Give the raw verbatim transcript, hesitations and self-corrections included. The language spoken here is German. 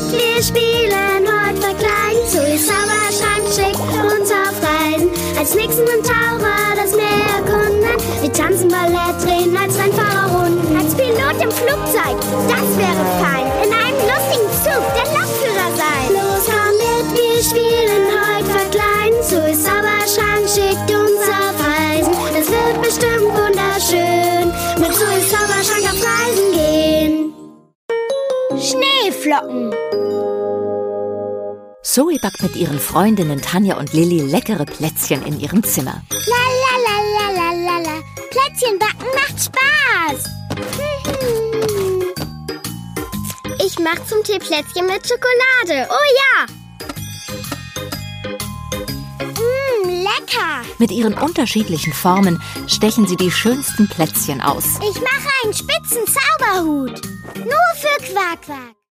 mit, wir spielen heute verkleiden. Zoes Zauberschrank schickt uns auf Reisen. Als Nixon und Taucher das Meer erkunden. Wir tanzen Ballett, drehen als Rennfahrerrunden. Als Pilot im Flugzeug, das wäre fein. In einem lustigen Zug, der Lokführer sein. Los, komm mit, wir spielen heute verkleiden. Zoes Zauberschrank schickt uns auf Reisen. Das wird bestimmt wunderschön. Mit Zoes Zauberschrank auf Reisen gehen. Schneeflocken. Zoe backt mit ihren Freundinnen Tanja und Lilli leckere Plätzchen in ihrem Zimmer. La la la la la la la. Plätzchen backen macht Spaß. Ich mach zum Tee Plätzchen mit Schokolade. Oh ja. Mmm, lecker. Mit ihren unterschiedlichen Formen stechen sie die schönsten Plätzchen aus. Ich mache einen spitzen Zauberhut. Nur für Quack Quack.